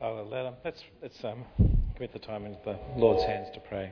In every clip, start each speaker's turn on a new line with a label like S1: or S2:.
S1: Let's commit the time into the Lord's hands to pray.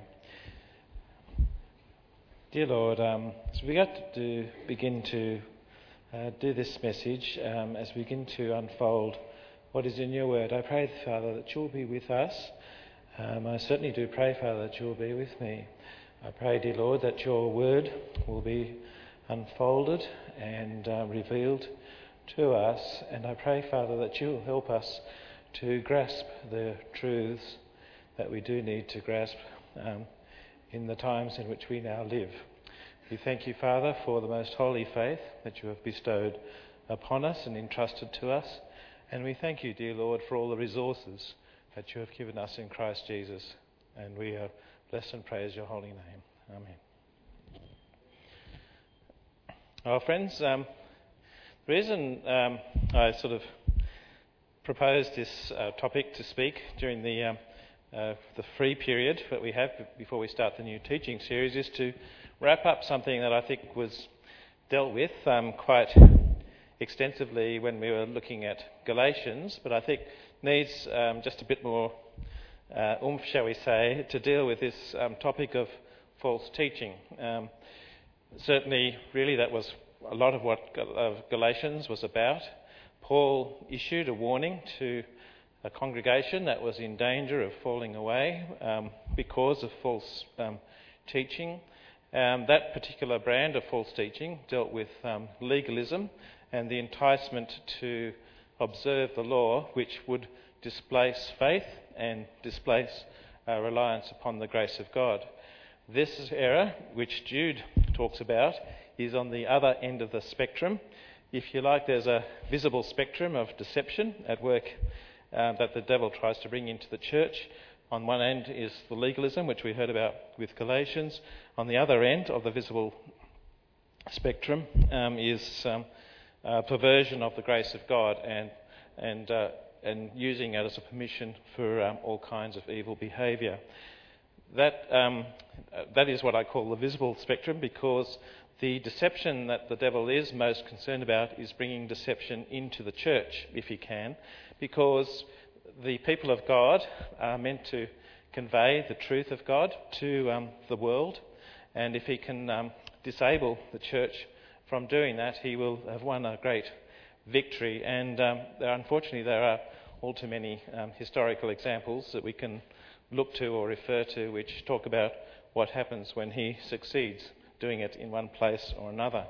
S1: Dear Lord, as we got to begin to do this message, as we begin to unfold what is in your word, I pray, Father, that you'll be with us. I certainly do pray, Father, that you'll be with me. I pray, dear Lord, that your word will be unfolded and revealed to us. And I pray, Father, that you'll help us to grasp the truths that we do need to grasp in the times in which we now live. We thank you, Father, for the most holy faith that you have bestowed upon us and entrusted to us. And we thank you, dear Lord, for all the resources that you have given us in Christ Jesus. And we bless and praise your holy name. Amen. Well, friends, the reason I sort of proposed this topic to speak during the free period that we have before we start the new teaching series is to wrap up something that I think was dealt with quite extensively when we were looking at Galatians, but I think needs just a bit more oomph, shall we say, to deal with this topic of false teaching. Certainly, really, that was a lot of what Galatians was about. Paul issued a warning to a congregation that was in danger of falling away because of false teaching. That particular brand of false teaching dealt with legalism and the enticement to observe the law, which would displace faith and displace reliance upon the grace of God. This error, which Jude talks about, is on the other end of the spectrum. If you like, there's a visible spectrum of deception at work that the devil tries to bring into the church. On one end is the legalism, which we heard about with Galatians. On the other end of the visible spectrum is perversion of the grace of God and using it as a permission for all kinds of evil behaviour. That is what I call the visible spectrum, because the deception that the devil is most concerned about is bringing deception into the church, if he can, because the people of God are meant to convey the truth of God to the world, and if he can disable the church from doing that, he will have won a great victory. And unfortunately, there are all too many historical examples that we can look to or refer to which talk about what happens when he succeeds doing it in one place or another.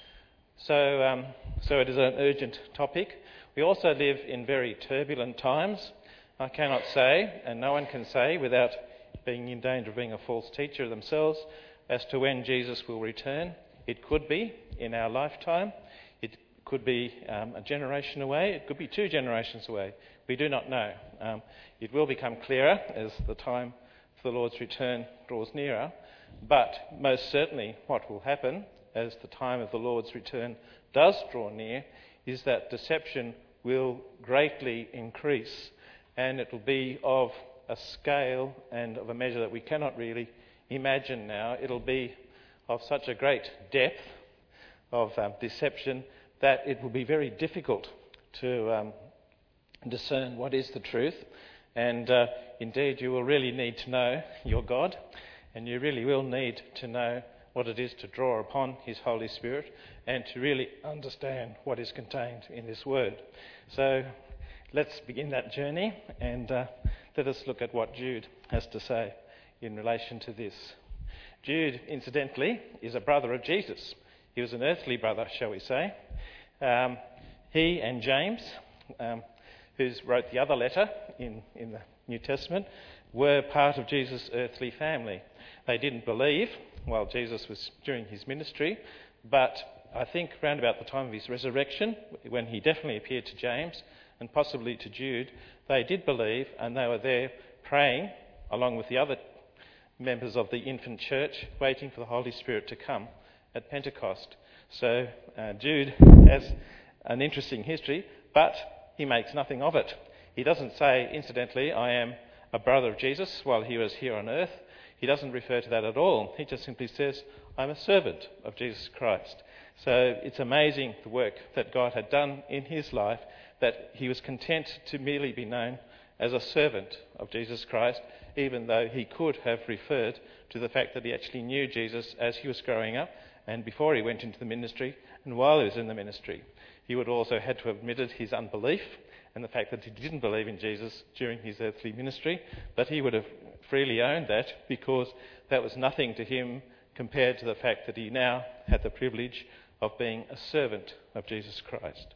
S1: So it is an urgent topic. We also live in very turbulent times. I cannot say, and no one can say without being in danger of being a false teacher themselves, as to when Jesus will return. It could be in our lifetime. It could be a generation away. It could be 2 generations away. We do not know. It will become clearer as the time for the Lord's return draws nearer. But most certainly what will happen as the time of the Lord's return does draw near is that deception will greatly increase, and it will be of a scale and of a measure that we cannot really imagine now. It'll be of such a great depth of deception that it will be very difficult to discern what is the truth. And indeed, you will really need to know your God, and you really will need to know what it is to draw upon his Holy Spirit and to really understand what is contained in this word. So let's begin that journey, and let us look at what Jude has to say in relation to this. Jude, incidentally, is a brother of Jesus. He was an earthly brother, shall we say. He and James, who wrote the other letter in the New Testament, were part of Jesus' earthly family. They didn't believe while Jesus was during his ministry, but I think around about the time of his resurrection, when he definitely appeared to James and possibly to Jude, they did believe, and they were there praying along with the other members of the infant church, waiting for the Holy Spirit to come at Pentecost. So Jude has an interesting history, but he makes nothing of it. He doesn't say, incidentally, I am a brother of Jesus while he was here on earth. He doesn't refer to that at all. He just simply says, I'm a servant of Jesus Christ. So it's amazing the work that God had done in his life, that he was content to merely be known as a servant of Jesus Christ, even though he could have referred to the fact that he actually knew Jesus as he was growing up and before he went into the ministry and while he was in the ministry. He would also had to have admitted his unbelief and the fact that he didn't believe in Jesus during his earthly ministry, but he would have freely owned that because that was nothing to him compared to the fact that he now had the privilege of being a servant of Jesus Christ.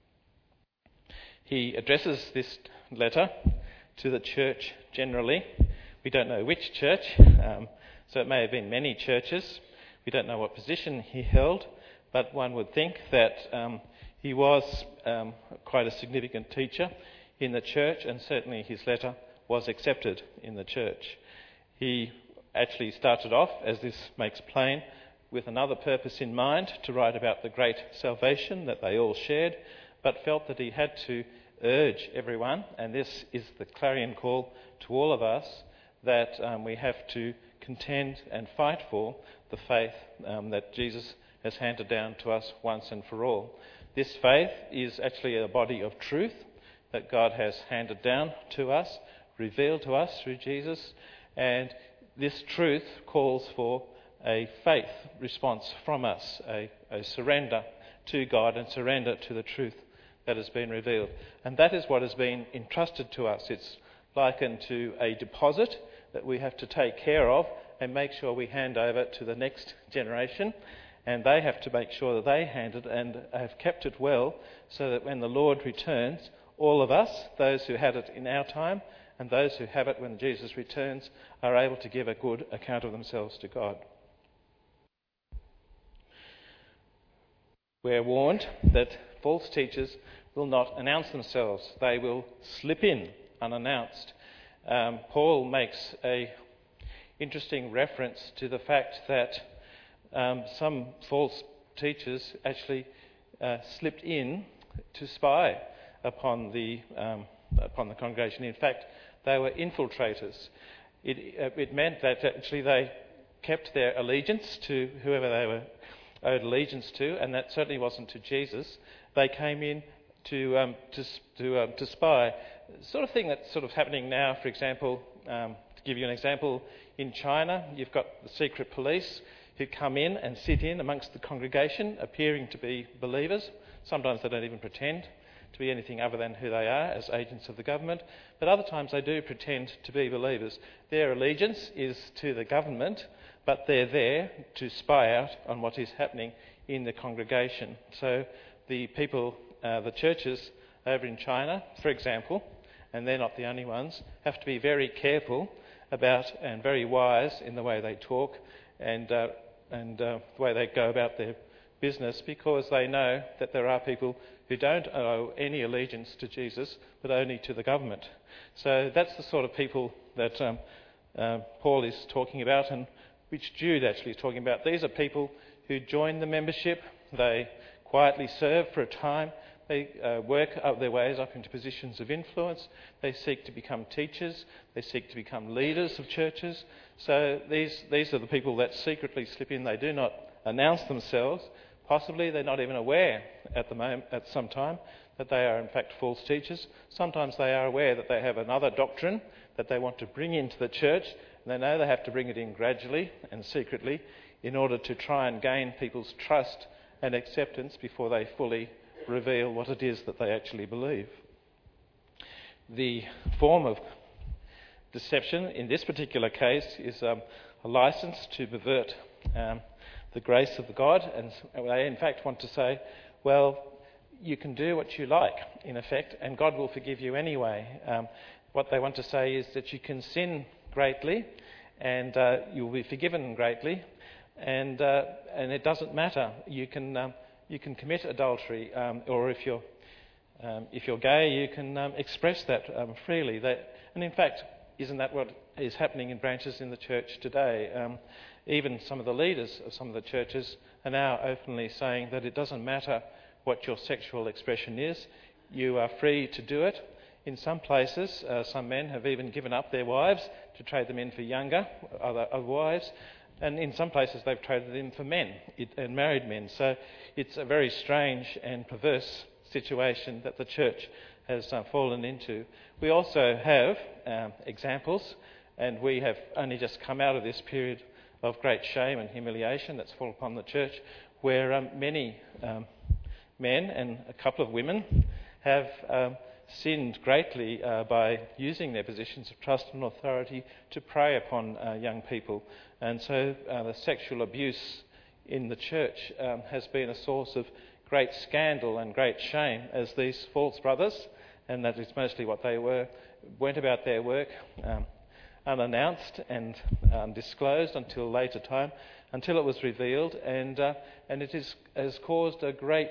S1: He addresses this letter to the church generally. We don't know which church, so it may have been many churches. We don't know what position he held, but one would think that he was quite a significant teacher in the church, and certainly his letter was accepted in the church. He actually started off, as this makes plain, with another purpose in mind, to write about the great salvation that they all shared, but felt that he had to urge everyone, and this is the clarion call to all of us, that we have to contend and fight for the faith that Jesus has handed down to us once and for all. This faith is actually a body of truth that God has handed down to us, revealed to us through Jesus, and this truth calls for a faith response from us, a surrender to God and surrender to the truth that has been revealed. And that is what has been entrusted to us. It's likened to a deposit that we have to take care of and make sure we hand over to the next generation. And they have to make sure that they hand it and have kept it well, so that when the Lord returns, all of us, those who had it in our time and those who have it when Jesus returns, are able to give a good account of themselves to God. We're warned that false teachers will not announce themselves. They will slip in unannounced. Paul makes an interesting reference to the fact that some false teachers actually slipped in to spy upon the congregation. In fact, they were infiltrators. It meant that actually they kept their allegiance to whoever they were owed allegiance to, and that certainly wasn't to Jesus. They came in to spy. The sort of thing that's sort of happening now, for example, to give you an example, in China, you've got the secret police who come in and sit in amongst the congregation, appearing to be believers. Sometimes they don't even pretend to be anything other than who they are as agents of the government, but other times they do pretend to be believers. Their allegiance is to the government, but they're there to spy out on what is happening in the congregation. So the people, the churches over in China, for example, and they're not the only ones, have to be very careful about and very wise in the way they talk and the way they go about their business, because they know that there are people who don't owe any allegiance to Jesus but only to the government. So that's the sort of people that Paul is talking about, and which Jude actually is talking about. These are people who join the membership, they quietly serve for a time, they work up their ways up into positions of influence, they seek to become teachers, they seek to become leaders of churches. So these are the people that secretly slip in. They do not announce themselves. Possibly they're not even aware at some time that they are in fact false teachers. Sometimes they are aware that they have another doctrine that they want to bring into the church, and they know they have to bring it in gradually and secretly in order to try and gain people's trust and acceptance before they fully reveal what it is that they actually believe. The form of deception in this particular case is a license to pervert the grace of God, and they in fact want to say, well, you can do what you like, in effect, and God will forgive you anyway. What they want to say is that you can sin greatly, and you'll be forgiven greatly, and it doesn't matter. You can commit adultery, or if you're gay, you can express that freely. And in fact, isn't that what is happening in branches in the church today? Even some of the leaders of some of the churches are now openly saying that it doesn't matter what your sexual expression is, you are free to do it. In some places, some men have even given up their wives to trade them in for younger other wives, and in some places they've traded them for men and married men. So it's a very strange and perverse situation that the church has fallen into. We also have examples, and we have only just come out of this period of great shame and humiliation that's fallen upon the church, where many men and a couple of women have sinned greatly by using their positions of trust and authority to prey upon young people. And so the sexual abuse in the church has been a source of great scandal and great shame, as these false brothers, and that is mostly what they were, went about their work unannounced and undisclosed until later time, until it was revealed, and it has caused a great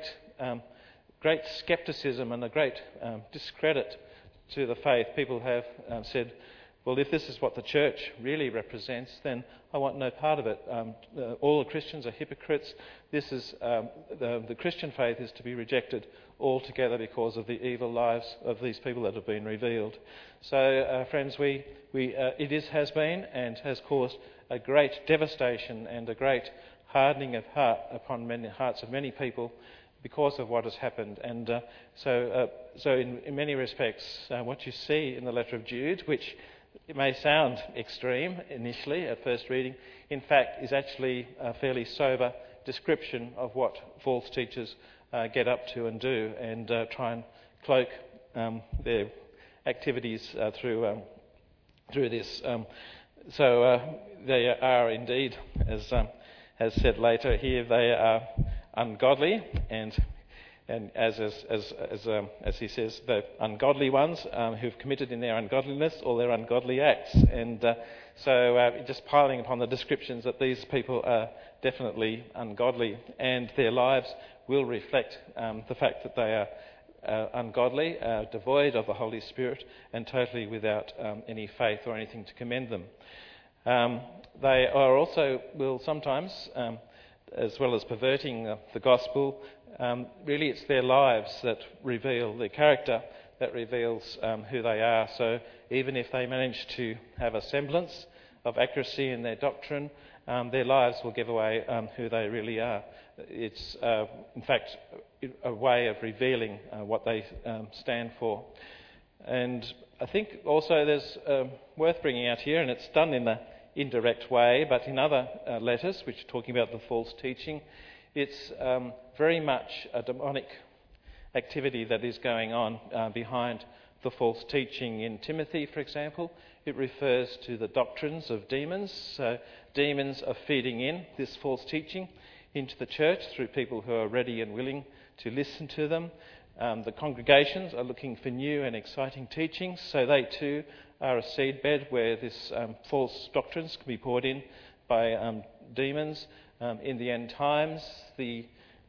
S1: scepticism and a great discredit to the faith. People have said, well, if this is what the church really represents, then I want no part of it. All the Christians are hypocrites. This is the Christian faith is to be rejected altogether because of the evil lives of these people that have been revealed. So, friends, it has been and has caused a great devastation and a great hardening of heart upon many hearts of many people because of what has happened. And so in many respects, what you see in the letter of Jude, which it may sound extreme initially at first reading, in fact is actually a fairly sober description of what false teachers get up to and do, and try and cloak their activities through this. So they are indeed, as said later here, they are ungodly, and as he says, the ungodly ones who've committed in their ungodliness all their ungodly acts. And so just piling upon the descriptions that these people are definitely ungodly, and their lives will reflect the fact that they are ungodly, devoid of the Holy Spirit, and totally without any faith or anything to commend them. They are also will sometimes, as well as perverting the gospel, really it's their lives that reveal the character, that reveals who they are. So even if they manage to have a semblance of accuracy in their doctrine, their lives will give away who they really are. It's in fact a way of revealing what they stand for. And I think also there's worth bringing out here, and it's done in an indirect way, but in other letters which are talking about the false teaching, it's very much a demonic activity that is going on behind the false teaching. In Timothy, for example, it refers to the doctrines of demons. So demons are feeding in this false teaching into the church through people who are ready and willing to listen to them. The congregations are looking for new and exciting teachings, so they too are a seedbed where this false doctrines can be poured in by demons. In the end times, the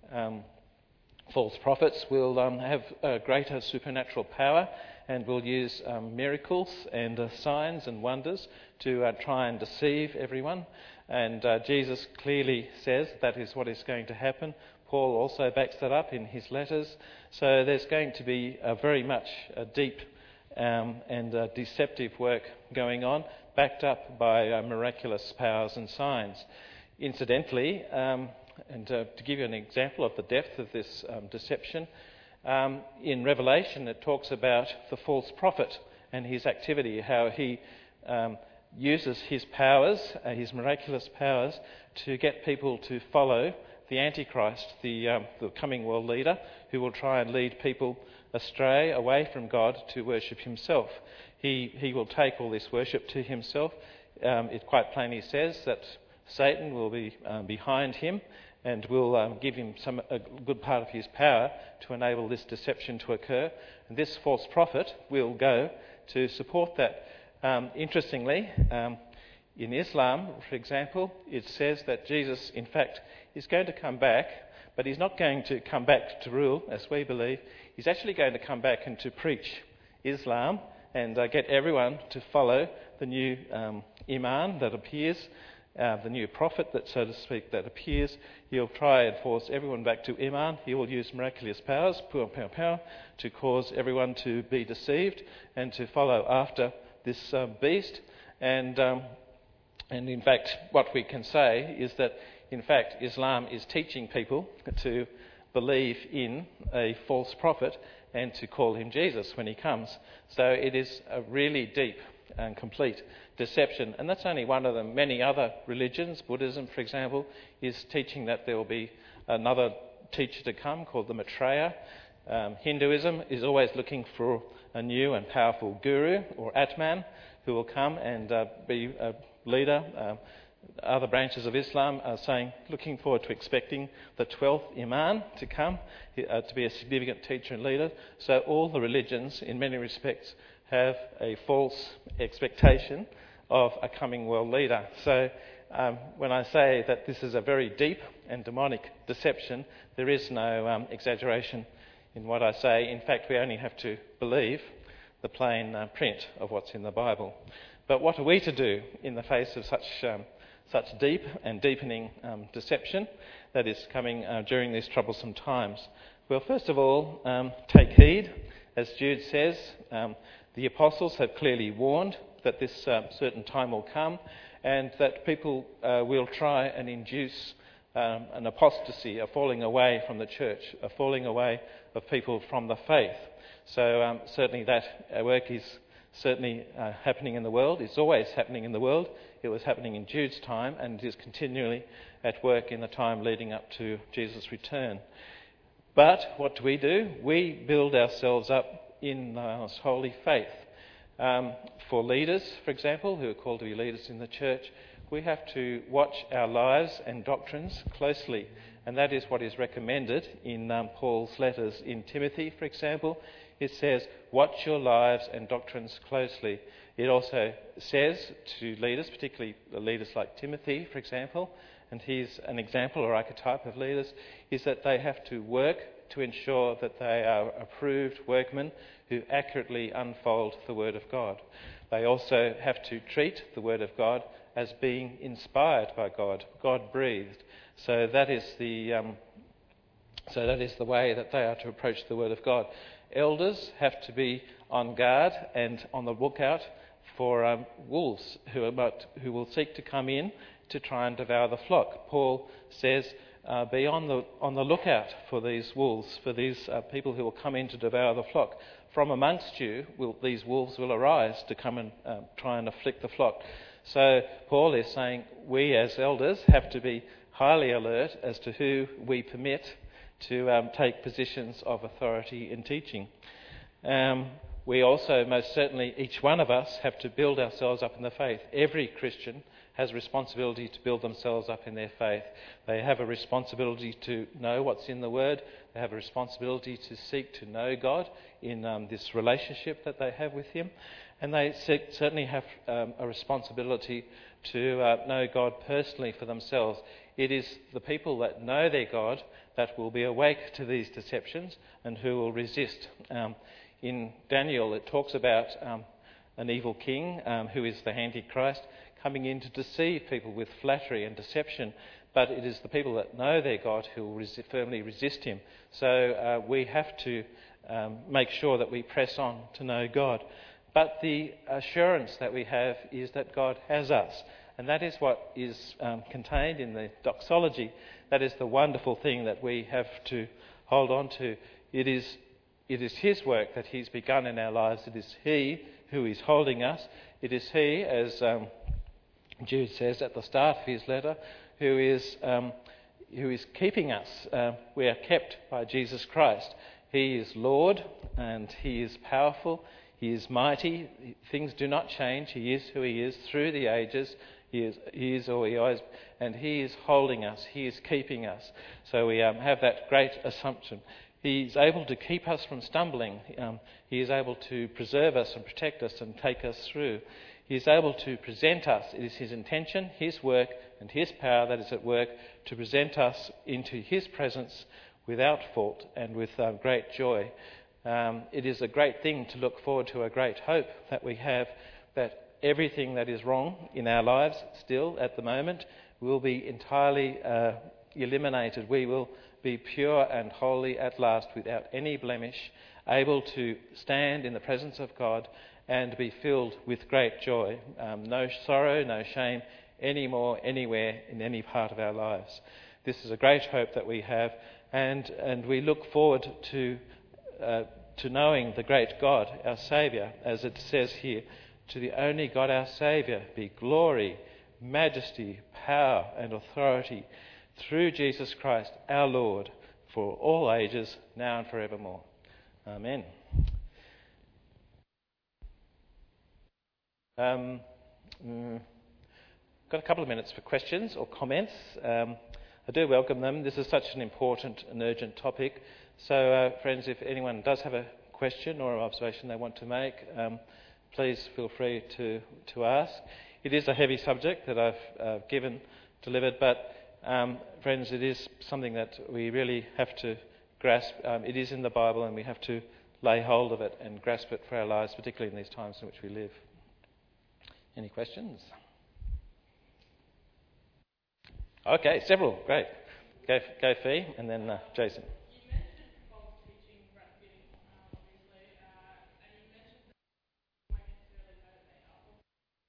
S1: false prophets will have greater supernatural power and will use miracles and signs and wonders to try and deceive everyone. And Jesus clearly says that is what is going to happen. Paul also backs that up in his letters. So there's going to be very much a deep and deceptive work going on, backed up by miraculous powers and signs. Incidentally, and to give you an example of the depth of this deception, in Revelation it talks about the false prophet and his activity, how he uses his powers, his miraculous powers, to get people to follow the Antichrist, the coming world leader, who will try and lead people astray, away from God, to worship himself. He will take all this worship to himself. It quite plainly says that Satan will be behind him and will give him a good part of his power to enable this deception to occur. And this false prophet will go to support that. Interestingly, in Islam, for example, it says that Jesus, in fact, is going to come back, but he's not going to come back to rule, as we believe. He's actually going to come back and to preach Islam and get everyone to follow the new Imam that appears, the new prophet, that, so to speak, that appears. He'll try and force everyone back to Iman. He will use miraculous powers, to cause everyone to be deceived and to follow after this beast. And in fact, what we can say is that, in fact, Islam is teaching people to believe in a false prophet and to call him Jesus when he comes. So it is a really deep and complete deception. And that's only one of the many other religions. Buddhism, for example, is teaching that there will be another teacher to come called the Maitreya. Hinduism is always looking for a new and powerful guru or Atman who will come and be a leader. Other branches of Islam are looking forward to expecting the 12th Imam to come to be a significant teacher and leader. So all the religions, in many respects, have a false expectation of a coming world leader. So when I say that this is a very deep and demonic deception, there is no exaggeration in what I say. In fact, we only have to believe the plain print of what's in the Bible. But what are we to do in the face of such deep and deepening deception that is coming during these troublesome times? Well, first of all, take heed. As Jude says, the apostles have clearly warned that this certain time will come and that people will try and induce an apostasy, a falling away from the church, a falling away of people from the faith. So certainly that work is certainly happening in the world. It's always happening in the world. It was happening in Jude's time and it is continually at work in the time leading up to Jesus' return. But what do? We build ourselves up in the most holy faith. For leaders, for example, who are called to be leaders in the church, we have to watch our lives and doctrines closely. And that is what is recommended in Paul's letters in Timothy, for example. It says, watch your lives and doctrines closely. It also says to leaders, particularly leaders like Timothy, for example, and he's an example or archetype of leaders, is that they have to work to ensure that they are approved workmen who accurately unfold the Word of God. They also have to treat the Word of God as being inspired by God, God-breathed. So that is the way that they are to approach the Word of God. Elders have to be on guard and on the lookout for wolves who will seek to come in to try and devour the flock. Paul says, be on the lookout for these wolves, for these people who will come in to devour the flock. From amongst you, these wolves will arise to come and try and afflict the flock. So Paul is saying we as elders have to be highly alert as to who we permit to take positions of authority in teaching. We also, most certainly, each one of us have to build ourselves up in the faith. Every Christian has a responsibility to build themselves up in their faith. They have a responsibility to know what's in the Word. They have a responsibility to seek to know God in this relationship that they have with Him. And they certainly have a responsibility to know God personally for themselves. It is the people that know their God that will be awake to these deceptions and who will resist. In Daniel, it talks about an evil king who is the Antichrist coming in to deceive people with flattery and deception. But it is the people that know their God who will firmly resist him. So we have to make sure that we press on to know God. But the assurance that we have is that God has us. And that is what is contained in the doxology. That is the wonderful thing that we have to hold on to. It is His work that He's begun in our lives. It is He who is holding us. It is He, as Jude says at the start of his letter, who is keeping us. We are kept by Jesus Christ. He is Lord and He is powerful. He is mighty. Things do not change. He is who He is through the ages. He is all He is, and He is holding us. He is keeping us. So we have that great assumption. He is able to keep us from stumbling. He is able to preserve us and protect us and take us through. He is able to present us. It is His intention, His work and His power that is at work to present us into His presence without fault and with great joy. It is a great thing to look forward to, a great hope that we have that everything that is wrong in our lives still at the moment will be entirely eliminated. We will be pure and holy at last without any blemish, able to stand in the presence of God and be filled with great joy. No sorrow, no shame anymore, anywhere, in any part of our lives. This is a great hope that we have, and we look forward to to knowing the great God, our Saviour, as it says here, to the only God, our Saviour, be glory, majesty, power and authority through Jesus Christ, our Lord, for all ages, now and forevermore. Amen. Got a couple of minutes for questions or comments. I do welcome them. This is such an important and urgent topic. So, friends, if anyone does have a question or an observation they want to make, please feel free to ask. It is a heavy subject that I've delivered, but friends, it is something that we really have to grasp. It is in the Bible, and we have to lay hold of it and grasp it for our lives, particularly in these times in which we live. Any questions? Okay, several. Great. Go Fee, and then Jason.
S2: You mentioned false teaching right at the beginning, obviously, and you mentioned that you won't necessarily know that they are false.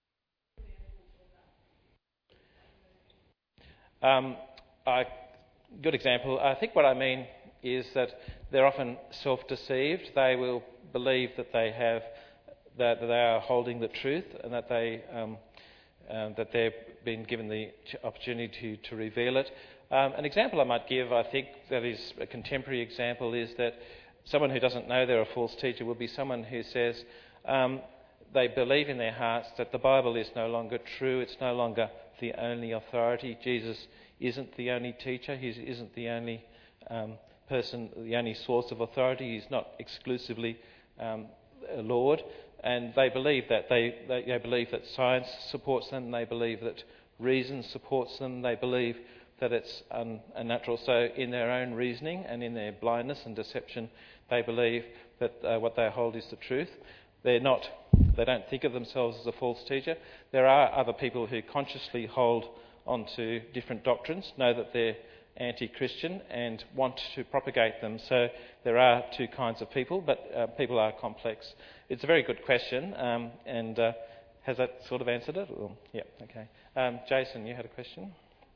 S1: Good example. I think what I mean is that they're often self-deceived. They will believe that they are holding the truth, and that that they've been given the opportunity to reveal it. An example I might give, I think, that is a contemporary example, is that someone who doesn't know they're a false teacher would be someone who says they believe in their hearts that the Bible is no longer true, it's no longer the only authority. Jesus isn't the only teacher, he isn't the only person, the only source of authority, he's not exclusively a Lord. And they believe that. They believe that science supports them, they believe that reason supports them, they believe that it's unnatural. So in their own reasoning and in their blindness and deception, they believe that what they hold is the truth. They don't think of themselves as a false teacher. There are other people who consciously hold onto different doctrines, know that they're anti-Christian and want to propagate them. So there are two kinds of people, but people are complex. It's a very good question, and has that sort of answered it? Or, yeah, okay. Jason, you had a question?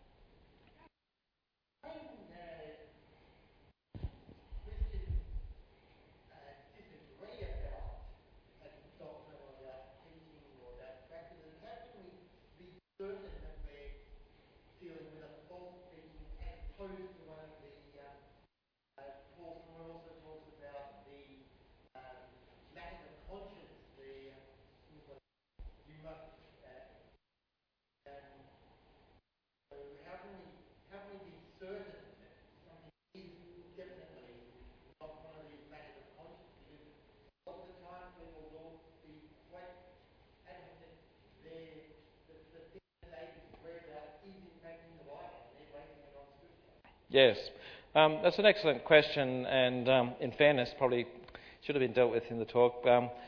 S1: Yes, that's an excellent question, and in fairness, probably should have been dealt with in the talk.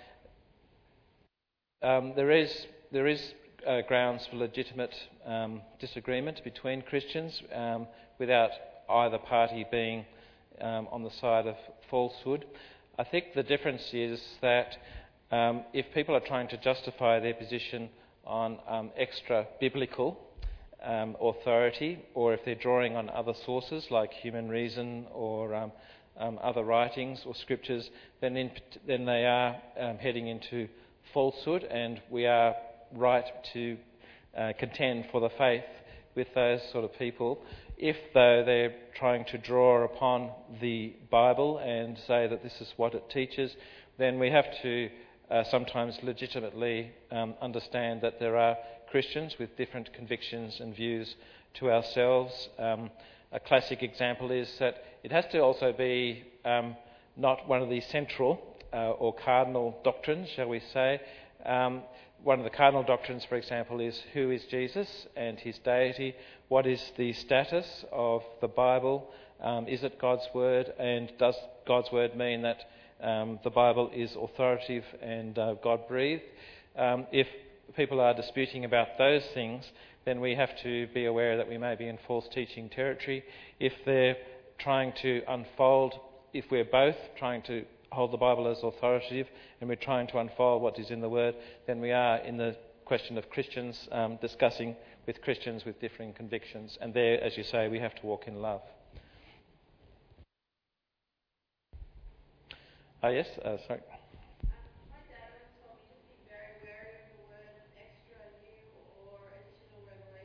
S1: There is grounds for legitimate disagreement between Christians without either party being on the side of falsehood. I think the difference is that if people are trying to justify their position on extra biblical authority, or if they're drawing on other sources like human reason or other writings or scriptures, then they are heading into falsehood, and we are right to contend for the faith with those sort of people. If, though, they're trying to draw upon the Bible and say that this is what it teaches, then we have to sometimes legitimately understand that there are Christians with different convictions and views to ourselves. A classic example is that it has to also be not one of the central or cardinal doctrines, shall we say. One of the cardinal doctrines, for example, is who is Jesus and his deity? What is the status of the Bible? Is it God's word? And does God's word mean that the Bible is authoritative and God-breathed? If people are disputing about those things, then we have to be aware that we may be in false teaching territory. If they're trying to unfold, if we're both trying to hold the Bible as authoritative and we're trying to unfold what is in the Word, then we are in the question of Christians discussing with Christians with differing convictions. And there, as you say, we have to walk in love. Oh, yes, sorry.
S2: My dad once told me to be very wary of the word extra, new, or additional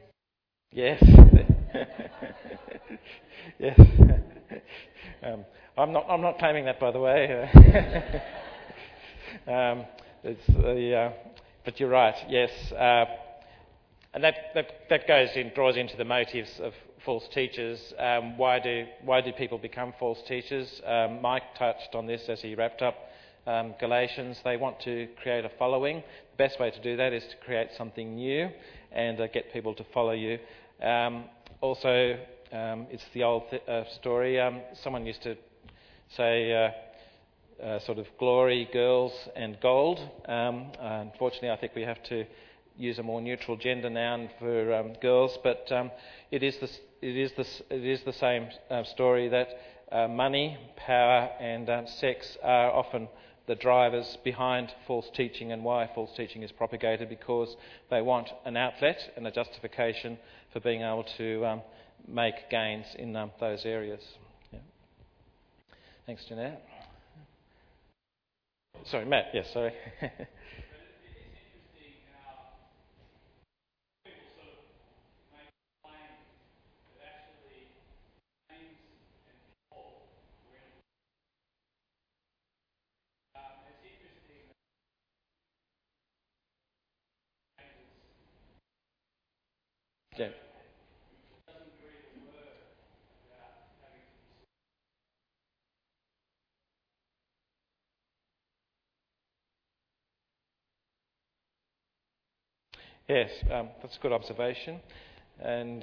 S2: revelation.
S1: Yes. Yes. I'm not claiming that, by the way. But you're right. Yes. And that draws into the motives of false teachers. Why do people become false teachers? Mike touched on this as he wrapped up Galatians. They want to create a following. The best way to do that is to create something new and get people to follow you. It's the old story. Someone used to say sort of glory, girls and gold. Unfortunately, I think we have to use a more neutral gender noun for girls, but it is the same story that money, power, and sex are often the drivers behind false teaching, and why false teaching is propagated, because they want an outlet and a justification for being able to make gains in those areas. Yeah. Thanks, Jeanette. Sorry, Matt. Yes, sorry. Yeah. Yes, that's a good observation. And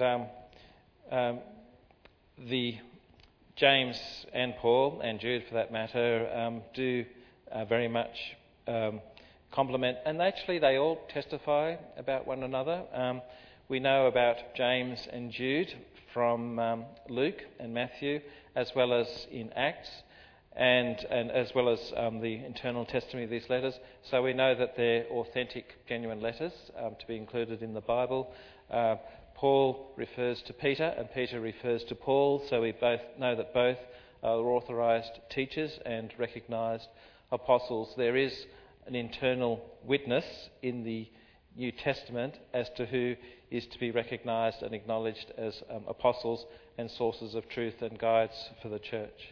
S1: the James and Paul, and Jude for that matter, do very much complement, and actually they all testify about one another. We know about James and Jude from Luke and Matthew, as well as in Acts, and as well as the internal testimony of these letters. So we know that they're authentic, genuine letters to be included in the Bible. Paul refers to Peter, and Peter refers to Paul, so we both know that both are authorised teachers and recognised apostles. There is an internal witness in the New Testament as to who is to be recognised and acknowledged as apostles and sources of truth and guides for the church.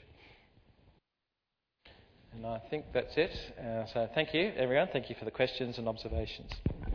S1: And I think that's it. So thank you, everyone. Thank you for the questions and observations.